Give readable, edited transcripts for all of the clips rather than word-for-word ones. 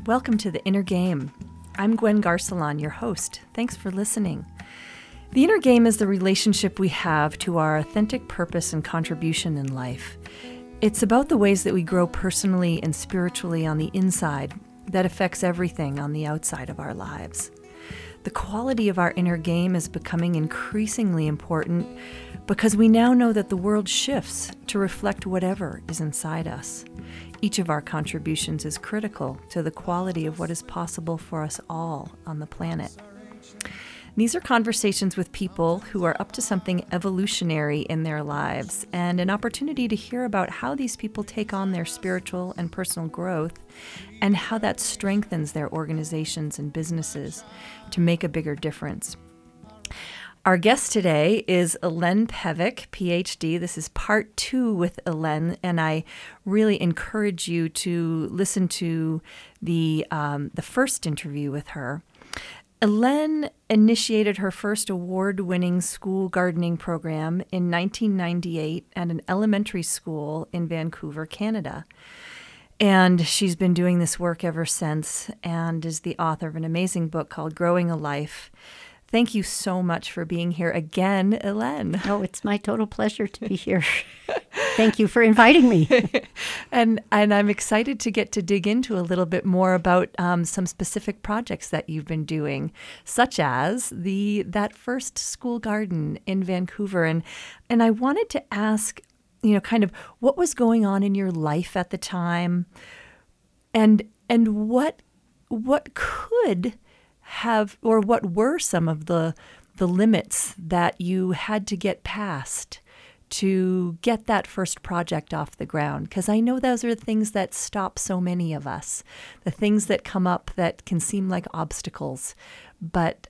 Welcome to The Inner Game. I'm Gwen Garcelon, your host. Thanks for listening. The inner game is the relationship we have to our authentic purpose and contribution in life. It's about the ways that we grow personally and spiritually on the inside that affects everything on the outside of our lives. The quality of our inner game is becoming increasingly important because we now know that the world shifts to reflect whatever is inside us. Each of our contributions is critical to the quality of what is possible for us all on the planet. These are conversations with people who are up to something evolutionary in their lives, and an opportunity to hear about how these people take on their spiritual and personal growth and how that strengthens their organizations and businesses to make a bigger difference. Our guest today is Elaine Pevic, PhD. This is part 2 with Elaine, and I really encourage you to listen to the first interview with her. Elaine initiated her first award-winning school gardening program in 1998 at an elementary school in Vancouver, Canada. And she's been doing this work ever since and is the author of an amazing book called Growing a Life. Thank you so much for being here again, Elaine. Oh, it's my total pleasure to be here. Thank you for inviting me. And I'm excited to get to dig into a little bit more about some specific projects that you've been doing, such as that first school garden in Vancouver. And I wanted to ask, kind of what was going on in your life at the time, and what could have, or what were some of the limits that you had to get past to get that first project off the ground? Because I know those are the things that stop so many of us, the things that come up that can seem like obstacles, but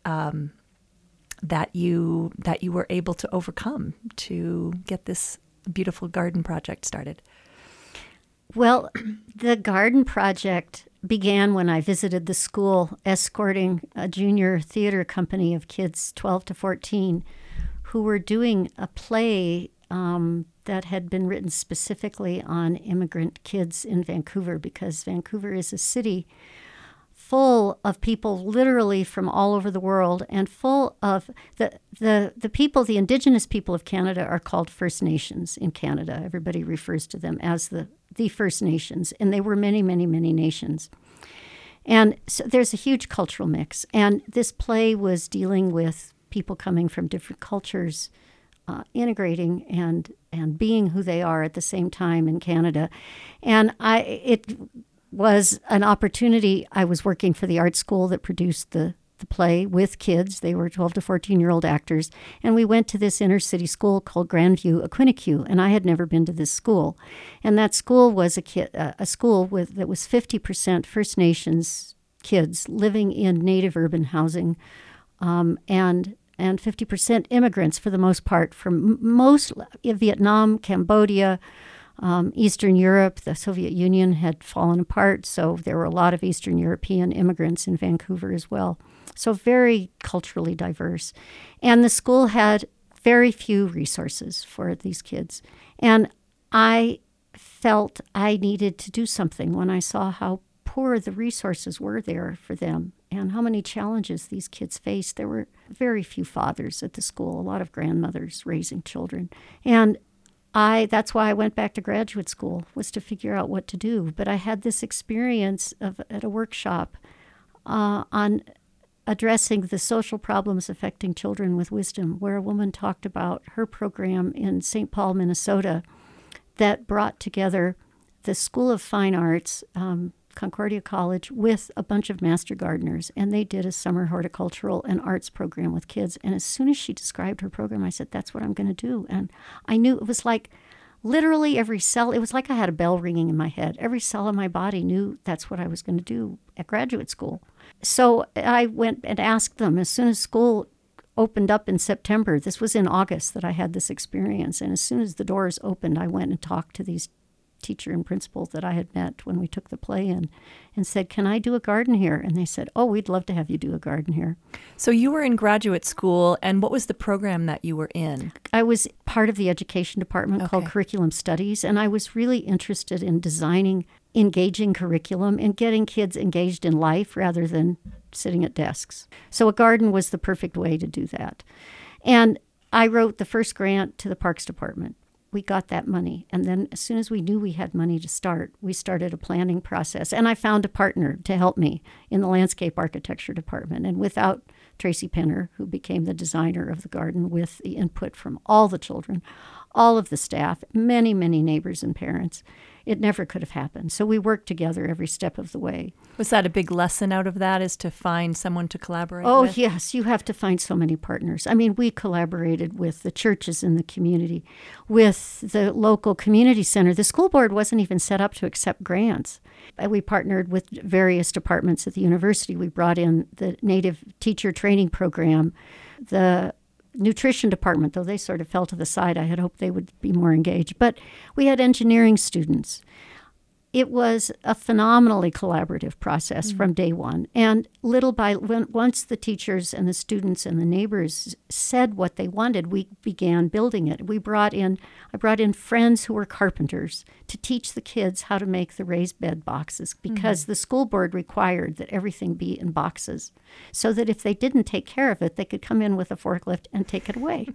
that you were able to overcome to get this beautiful garden project started. Well, the garden project began when I visited the school escorting a junior theater company of kids 12 to 14 who were doing a play that had been written specifically on immigrant kids in Vancouver, because Vancouver is a city full of people literally from all over the world, and full of the people, the Indigenous people of Canada are called First Nations in Canada. Everybody refers to them as the First Nations, and they were many, many, many nations. And so there's a huge cultural mix. And this play was dealing with people coming from different cultures, integrating and being who they are at the same time in Canada. And it was an opportunity. I was working for the art school that produced the play with kids. They were 12 to 14-year-old actors. And we went to this inner city school called Grandview, Aquinique, and I had never been to this school. And that school was a school that was 50% First Nations kids living in native urban housing, and 50% immigrants for the most part from Vietnam, Cambodia, Eastern Europe. The Soviet Union had fallen apart, so there were a lot of Eastern European immigrants in Vancouver as well. So very culturally diverse. And the school had very few resources for these kids. And I felt I needed to do something when I saw how poor the resources were there for them and how many challenges these kids faced. There were very few fathers at the school, a lot of grandmothers raising children. And that's why I went back to graduate school, was to figure out what to do. But I had this experience at a workshop on addressing the social problems affecting children with wisdom, where a woman talked about her program in St. Paul, Minnesota, that brought together the School of Fine Arts, Concordia College, with a bunch of master gardeners, and they did a summer horticultural and arts program with kids. And as soon as she described her program, I said, that's what I'm going to do. And I knew it was like literally every cell, it was like I had a bell ringing in my head. Every cell in my body knew that's what I was going to do at graduate school. So I went and asked them as soon as school opened up in September. This was in August that I had this experience. And as soon as the doors opened, I went and talked to these teacher and principal that I had met when we took the play in and said, can I do a garden here? And they said, oh, we'd love to have you do a garden here. So you were in graduate school, and what was the program that you were in? I was part of the education department called Curriculum Studies, and I was really interested in designing engaging curriculum and getting kids engaged in life rather than sitting at desks. So a garden was the perfect way to do that. And I wrote the first grant to the Parks Department. We got that money. And then as soon as we knew we had money to start, we started a planning process. And I found a partner to help me in the landscape architecture department. And without Tracy Penner, who became the designer of the garden with the input from all the children, all of the staff, many, many neighbors and parents, it never could have happened. So we worked together every step of the way. Was that a big lesson out of that, is to find someone to collaborate with? Oh, yes. You have to find so many partners. I mean, we collaborated with the churches in the community, with the local community center. The school board wasn't even set up to accept grants. We partnered with various departments at the university. We brought in the Native Teacher Training Program, the nutrition department, though they sort of fell to the side. I had hoped they would be more engaged. But we had engineering students. It was a phenomenally collaborative process from day one. And once the teachers and the students and the neighbors said what they wanted, we began building it. I brought in friends who were carpenters to teach the kids how to make the raised bed boxes, because the school board required that everything be in boxes, so that if they didn't take care of it, they could come in with a forklift and take it away.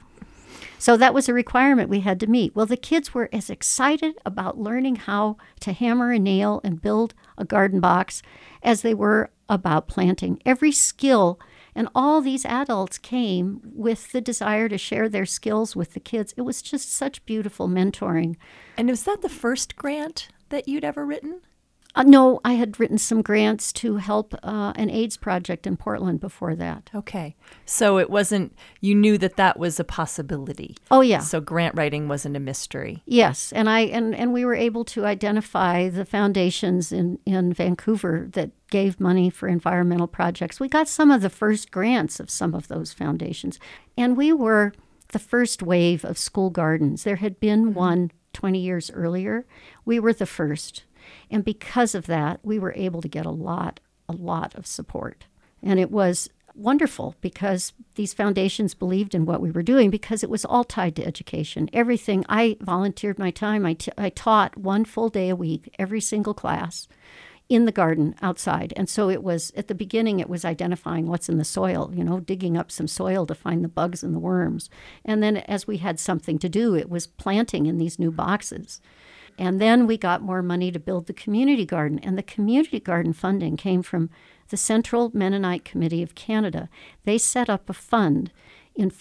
So that was a requirement we had to meet. Well, the kids were as excited about learning how to hammer a nail and build a garden box as they were about planting. Every skill, and all these adults came with the desire to share their skills with the kids. It was just such beautiful mentoring. And was that the first grant that you'd ever written? No, I had written some grants to help an AIDS project in Portland before that. Okay. So it wasn't, you knew that was a possibility. Oh, yeah. So grant writing wasn't a mystery. Yes. And we were able to identify the foundations in Vancouver that gave money for environmental projects. We got some of the first grants of some of those foundations. And we were the first wave of school gardens. There had been one 20 years earlier. We were the first. And because of that, we were able to get a lot of support. And it was wonderful because these foundations believed in what we were doing, because it was all tied to education. Everything, I volunteered my time. I taught 1 full day a week, every single class, in the garden outside. And so it was, at the beginning, it was identifying what's in the soil, digging up some soil to find the bugs and the worms. And then as we had something to do, it was planting in these new boxes. And then we got more money to build the community garden. And the community garden funding came from the Central Mennonite Committee of Canada. They set up a fund in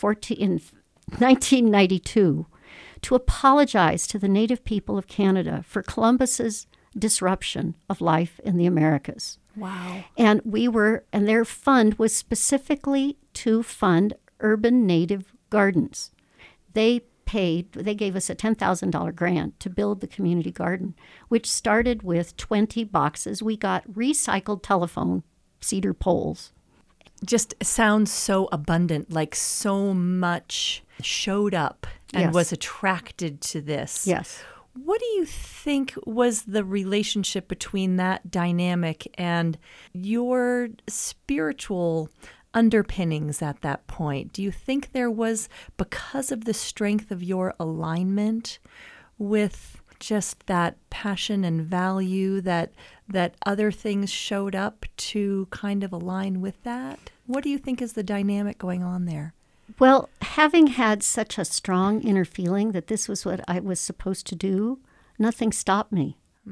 1992 to apologize to the Native people of Canada for Columbus's disruption of life in the Americas. Wow. And their fund was specifically to fund urban native gardens. They gave us a $10,000 grant to build the community garden, which started with 20 boxes. We got recycled telephone cedar poles. Just sounds so abundant, like so much showed up and was attracted to this. Yes. What do you think was the relationship between that dynamic and your spiritual underpinnings at that point? Do you think there was, because of the strength of your alignment with just that passion and value, that other things showed up to kind of align with that? What do you think is the dynamic going on there? Well, having had such a strong inner feeling that this was what I was supposed to do, nothing stopped me.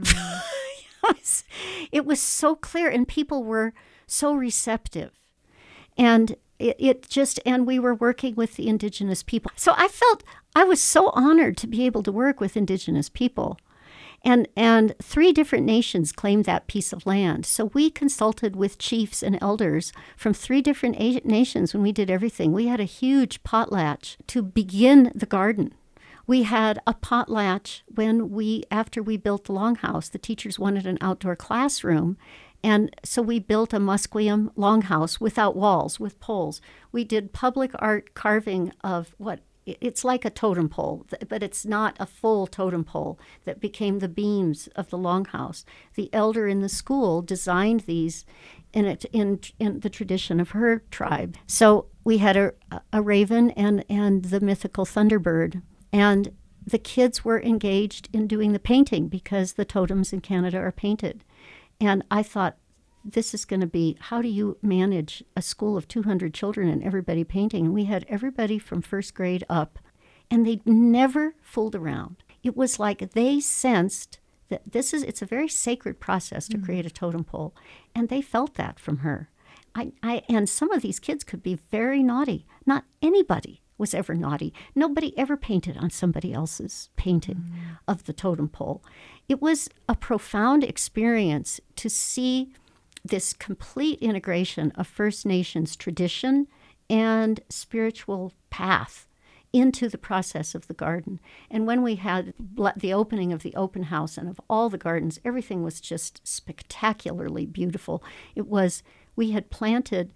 It was so clear, and people were so receptive. And and we were working with the Indigenous people. So I felt I was so honored to be able to work with Indigenous people. And 3 different nations claimed that piece of land. So we consulted with chiefs and elders from 3 different nations when we did everything. We had a huge potlatch to begin the garden. We had a potlatch after we built the longhouse. The teachers wanted an outdoor classroom. And so we built a Musqueam longhouse without walls, with poles. We did public art carving of it's like a totem pole, but it's not a full totem pole that became the beams of the longhouse. The elder in the school designed these in the tradition of her tribe. So we had a raven and the mythical thunderbird. And the kids were engaged in doing the painting because the totems in Canada are painted. And I thought, this is going to be, how do you manage a school of 200 children and everybody painting? And we had everybody from first grade up, and they never fooled around. It was like they sensed that it's a very sacred process to create a totem pole, and they felt that from her. And some of these kids could be very naughty. Not anybody was ever naughty. Nobody ever painted on somebody else's painting of the totem pole. It was a profound experience to see this complete integration of First Nations tradition and spiritual path into the process of the garden. And when we had the opening of the open house and of all the gardens, everything was just spectacularly beautiful. We had planted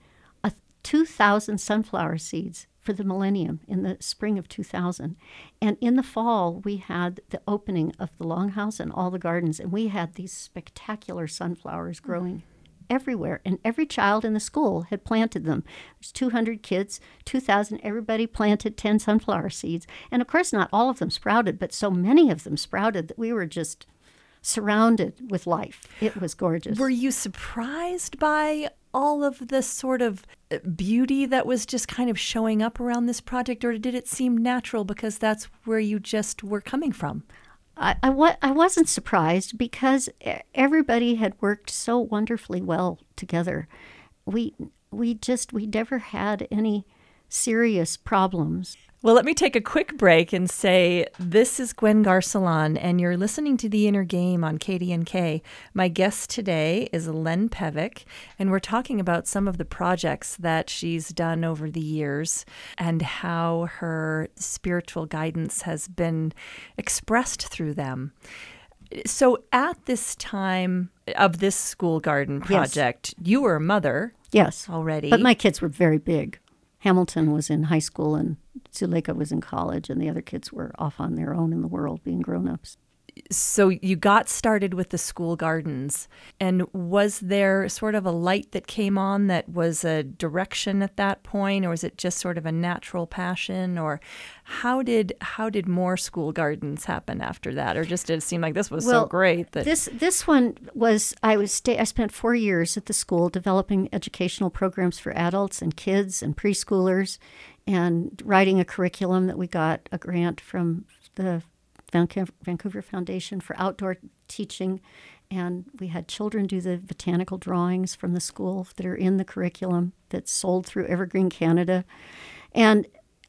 2,000 sunflower seeds for the millennium in the spring of 2000. And in the fall, we had the opening of the longhouse and all the gardens, and we had these spectacular sunflowers growing everywhere, and every child in the school had planted them. There's 200 kids, 2,000, everybody planted 10 sunflower seeds. And of course, not all of them sprouted, but so many of them sprouted that we were just surrounded with life. It was gorgeous. Were you surprised by all of the sort of beauty that was just kind of showing up around this project, or did it seem natural because that's where you just were coming from? I wasn't surprised because everybody had worked so wonderfully well together. We never had any serious problems. Well, let me take a quick break and say this is Gwen Garceland, and you're listening to The Inner Game on KDNK. My guest today is Len Pevic, and we're talking about some of the projects that she's done over the years and how her spiritual guidance has been expressed through them. So at this time of this school garden project, you were a mother already. But my kids were very big. Hamilton was in high school and Zuleika was in college, and the other kids were off on their own in the world being grown-ups. So you got started with the school gardens, and was there sort of a light that came on that was a direction at that point, or was it just sort of a natural passion, or how did more school gardens happen after that, or just did it seem like this was so great that this one was I spent 4 years at the school developing educational programs for adults and kids and preschoolers, and writing a curriculum that we got a grant from the Vancouver Foundation for outdoor teaching, and we had children do the botanical drawings from the school that are in the curriculum that's sold through Evergreen Canada. And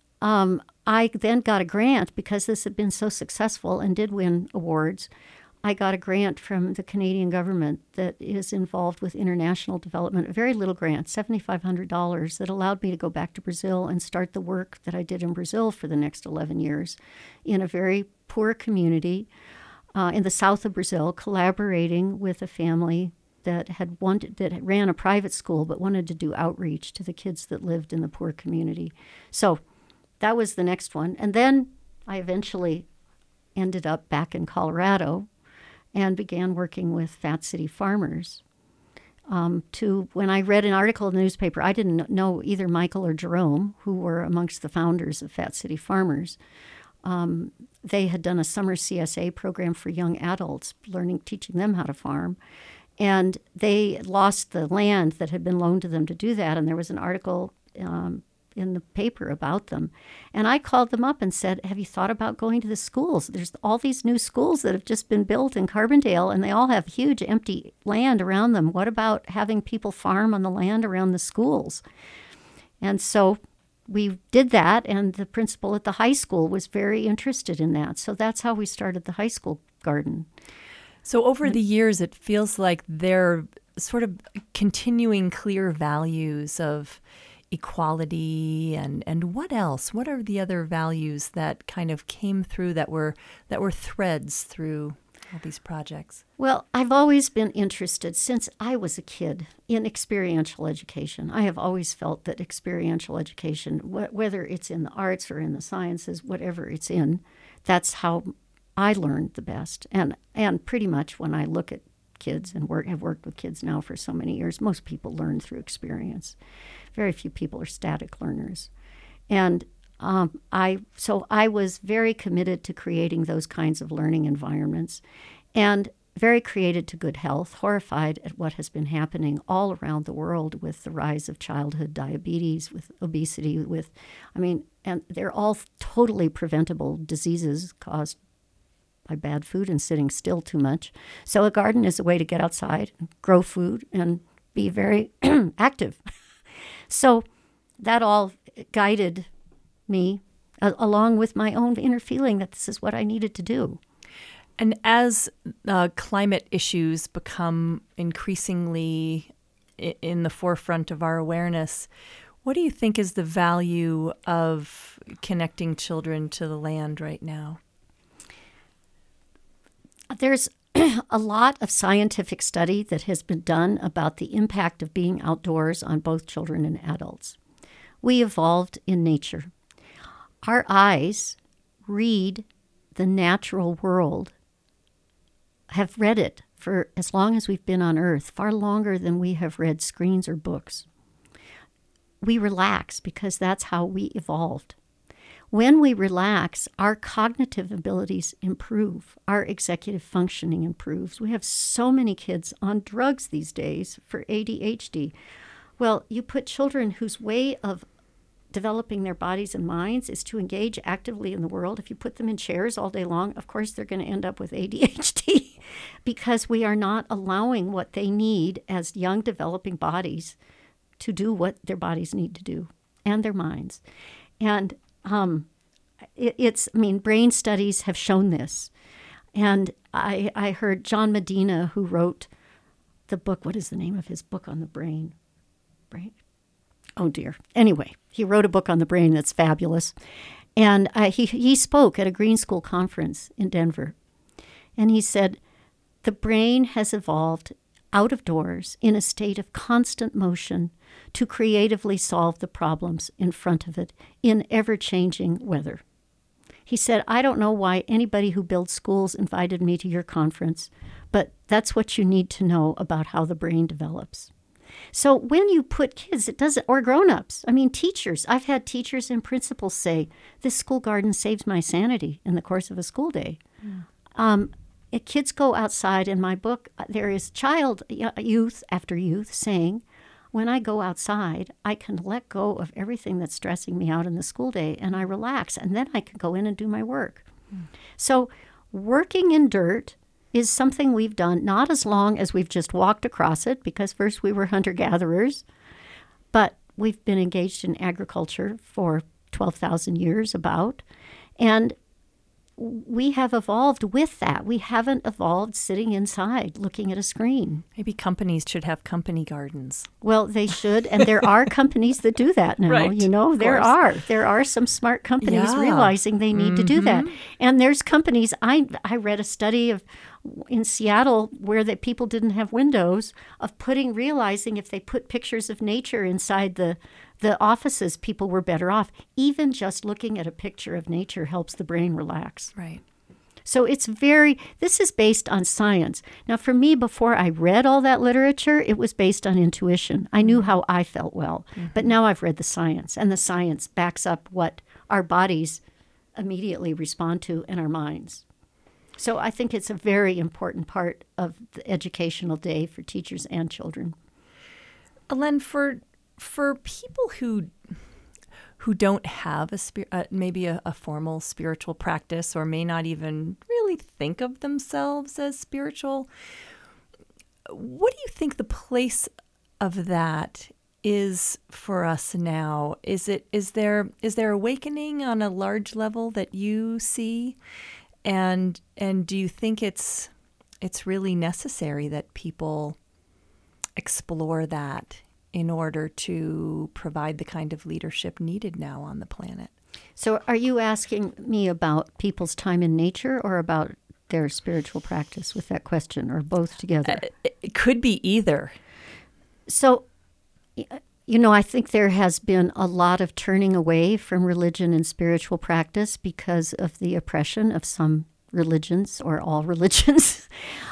I then got a grant because this had been so successful and did win awards. I got a grant from the Canadian government that is involved with international development, a very little grant, $7,500, that allowed me to go back to Brazil and start the work that I did in Brazil for the next 11 years in a very poor community in the south of Brazil, collaborating with a family that ran a private school but wanted to do outreach to the kids that lived in the poor community. So that was the next one. And then I eventually ended up back in Colorado and began working with Fat City Farmers. When I read an article in the newspaper, I didn't know either Michael or Jerome, who were amongst the founders of Fat City Farmers. They had done a summer CSA program for young adults, teaching them how to farm. And they lost the land that had been loaned to them to do that, and there was an article in the paper about them. And I called them up and said, have you thought about going to the schools? There's all these new schools that have just been built in Carbondale, and they all have huge empty land around them. What about having people farm on the land around the schools? And so we did that, and the principal at the high school was very interested in that. So that's how we started the high school garden. So over the years, it feels like they're sort of continuing clear values of equality and what else? What are the other values that kind of came through that were threads through all these projects? Well, I've always been interested since I was a kid in experiential education. I have always felt that experiential education, whether it's in the arts or in the sciences, whatever it's in, that's how I learned the best. And pretty much when I look at kids and have worked with kids now for so many years, most people learn through experience. Very few people are static learners. And I was very committed to creating those kinds of learning environments, and very created to good health, horrified at what has been happening all around the world with the rise of childhood diabetes, with obesity, and they're all totally preventable diseases caused by bad food and sitting still too much. So a garden is a way to get outside, grow food, and be very active. So that all guided me, along with my own inner feeling that this is what I needed to do. And as climate issues become increasingly in the forefront of our awareness, what do you think is the value of connecting children to the land right now? There's a lot of scientific study that has been done about the impact of being outdoors on both children and adults. We evolved in nature. Our eyes read the natural world, have read it for as long as we've been on Earth, far longer than we have read screens or books. We relax because that's how we evolved. When we relax, our cognitive abilities improve. Our executive functioning improves. We have so many kids on drugs these days for ADHD. Well, you put children whose way of developing their bodies and minds is to engage actively in the world. If you put them in chairs all day long, of course they're going to end up with ADHD because we are not allowing what they need as young developing bodies to do what their bodies need to do, and their minds. And brain studies have shown this. And I heard John Medina, who wrote the book, what is the name of his book on the brain? Brain? Oh, dear. Anyway, he wrote a book on the brain that's fabulous. And he spoke at a Green School conference in Denver. And he said, the brain has evolved out of doors in a state of constant motion to creatively solve the problems in front of it in ever-changing weather. He said, I don't know why anybody who builds schools invited me to your conference, but that's what you need to know about how the brain develops. So when you put kids, it doesn't, or grown-ups, teachers. I've had teachers and principals say, this school garden saves my sanity in the course of a school day. Kids go outside. In my book, there is youth after youth saying, when I go outside, I can let go of everything that's stressing me out in the school day, and I relax, and then I can go in and do my work. So working in dirt is something we've done not as long as we've just walked across it, because first we were hunter-gatherers, but we've been engaged in agriculture for 12,000 years about, and we have evolved with that. We haven't evolved sitting inside looking at a screen. Maybe companies should have company gardens. Well, they should, and there are companies that do that now. Right, There are some smart companies realizing they need to do that. And there's companies, I read a study in Seattle where people didn't have windows, of realizing if they put pictures of nature inside the offices, people were better off. Even just looking at a picture of nature helps the brain relax. Right. So this is based on science. Now, for me, before I read all that literature, it was based on intuition. I knew how I felt well. But now I've read the science, and the science backs up what our bodies immediately respond to and our minds. So I think it's a very important part of the educational day for teachers and children. Ellen, for people who don't have maybe a formal spiritual practice, or may not even really think of themselves as spiritual, what do you think the place of that is for us now? Is there awakening on a large level that you see, and do you think it's really necessary that people explore that in order to provide the kind of leadership needed now on the planet? So are you asking me about people's time in nature or about their spiritual practice with that question, or both together? It could be either. So, I think there has been a lot of turning away from religion and spiritual practice because of the oppression of some religions, or all religions.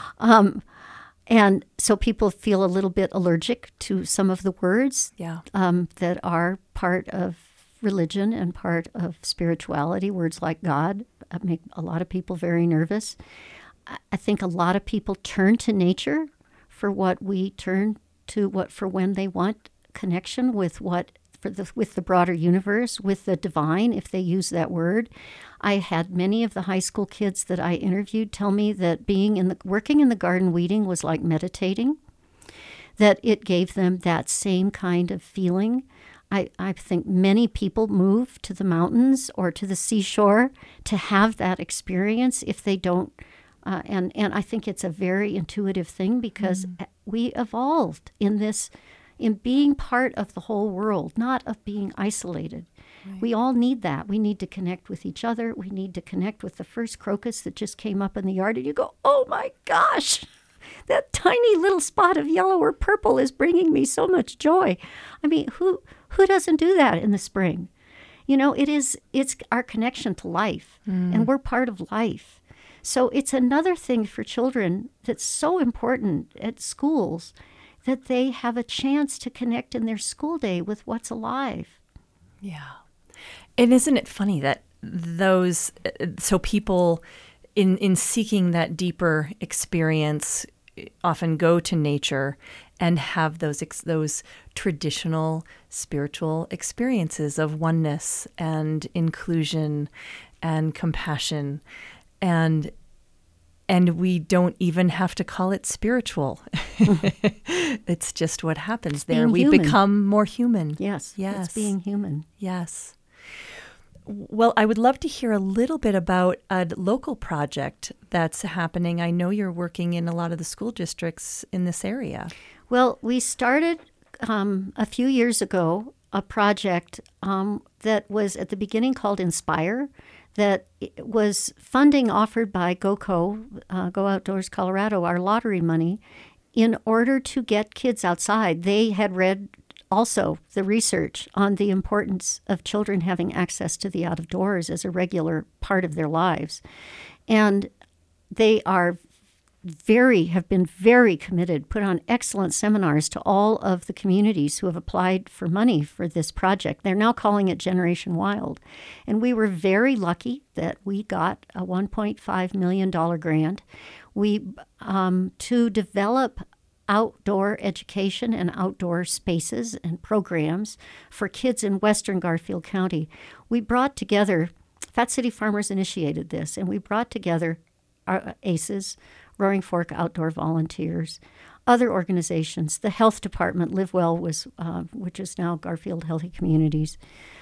And so people feel a little bit allergic to some of the words that are part of religion and part of spirituality. Words like God make a lot of people very nervous. I think a lot of people turn to nature for what we turn to for when they want connection with with the broader universe, with the divine, if they use that word. I had many of the high school kids that I interviewed tell me that working in the garden weeding was like meditating, that it gave them that same kind of feeling. I think many people move to the mountains or to the seashore to have that experience if they don't. And I think it's a very intuitive thing because we evolved in being part of the whole world, not of being isolated. Right. We all need that. We need to connect with each other. We need to connect with the first crocus that just came up in the yard, and you go, oh my gosh, that tiny little spot of yellow or purple is bringing me so much joy. I mean, who doesn't do that in the spring? You know, it's our connection to life, and we're part of life. So it's another thing for children that's so important at schools, that they have a chance to connect in their school day with what's alive. Yeah. And isn't it funny that so people in seeking that deeper experience often go to nature and have those traditional spiritual experiences of oneness and inclusion and compassion, and we don't even have to call it spiritual. It's just what happens there. We become more human. Yes. It's being human. Yes. Well, I would love to hear a little bit about a local project that's happening. I know you're working in a lot of the school districts in this area. Well, we started a few years ago a project that was at the beginning called Inspire, that was funding offered by GOCO, Go Outdoors Colorado, our lottery money, in order to get kids outside. They had read also the research on the importance of children having access to the out of doors as a regular part of their lives. And they have been very committed, put on excellent seminars to all of the communities who have applied for money for this project. They're now calling it Generation Wild. And we were very lucky that we got a $1.5 million grant to develop outdoor education and outdoor spaces and programs for kids in Western Garfield County. We brought together, Fat City Farmers initiated this, and we brought together our ACEs, Roaring Fork Outdoor Volunteers, other organizations, the health department, Live Well, which is now Garfield Healthy Communities.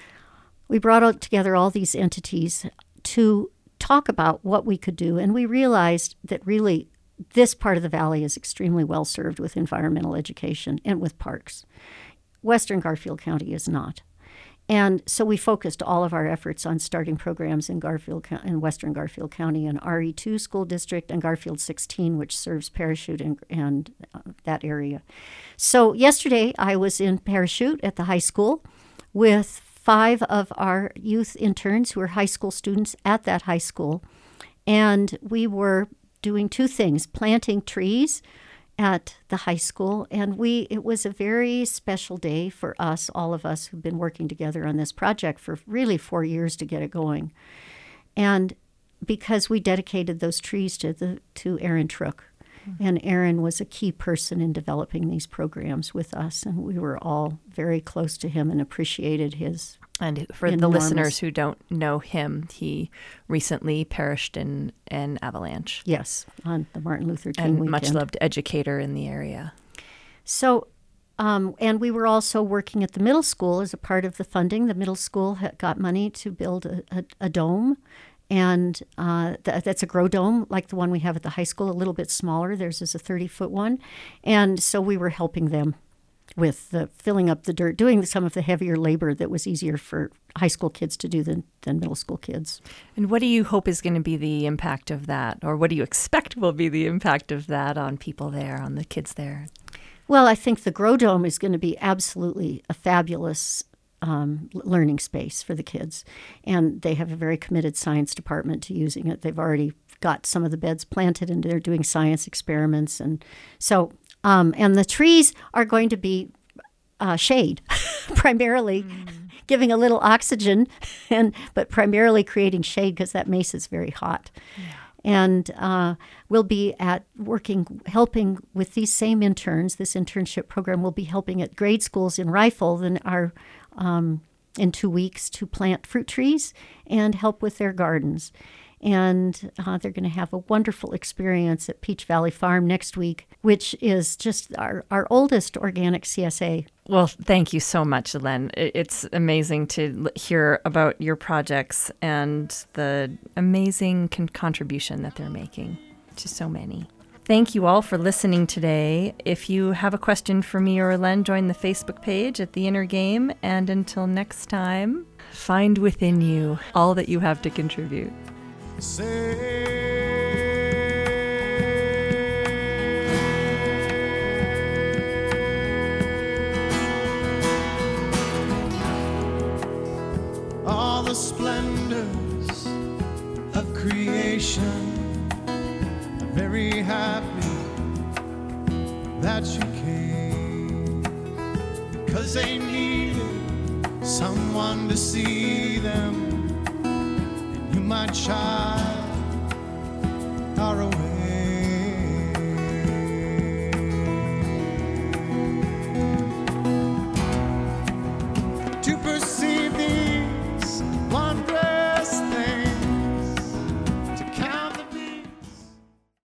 We brought together all these entities to talk about what we could do, and we realized that really this part of the valley is extremely well served with environmental education and with parks. Western Garfield County is not. And so we focused all of our efforts on starting programs in Western Garfield County, and RE2 school district, and Garfield 16, which serves Parachute and that area. So yesterday I was in Parachute at the high school with 5 of our youth interns who are high school students at that high school. And we were doing 2 things, planting trees at the high school, and it was a very special day for us, all of us who've been working together on this project for really 4 years to get it going. And because we dedicated those trees to Aaron Trook, and Aaron was a key person in developing these programs with us, and we were all very close to him and appreciated his. And for the listeners who don't know him, he recently perished in an avalanche. Yes, on the Martin Luther King and weekend. Much-loved educator in the area. So, and we were also working at the middle school as a part of the funding. The middle school got money to build a dome, and that's a grow dome like the one we have at the high school, a little bit smaller. Theirs is a 30-foot one. And so we were helping them with the filling up the dirt, doing some of the heavier labor that was easier for high school kids to do than middle school kids. And what do you hope is going to be the impact of that? Or what do you expect will be the impact of that on people there, on the kids there? Well, I think the Grow Dome is going to be absolutely a fabulous learning space for the kids. And they have a very committed science department to using it. They've already got some of the beds planted and they're doing science experiments. And so and the trees are going to be shade, primarily giving a little oxygen, but primarily creating shade because that mesa is very hot. Yeah. And we'll be helping with these same interns. This internship program will be helping at grade schools in Rifle in 2 weeks to plant fruit trees and help with their gardens. And they're going to have a wonderful experience at Peach Valley Farm next week, which is just our oldest organic CSA. Well, thank you so much, Len. It's amazing to hear about your projects and the amazing contribution that they're making to so many. Thank you all for listening today. If you have a question for me or Len, join the Facebook page at The Inner Game. And until next time, find within you all that you have to contribute. All the splendors of creation, I'm very happy that you came, because they needed someone to see them. You, my child,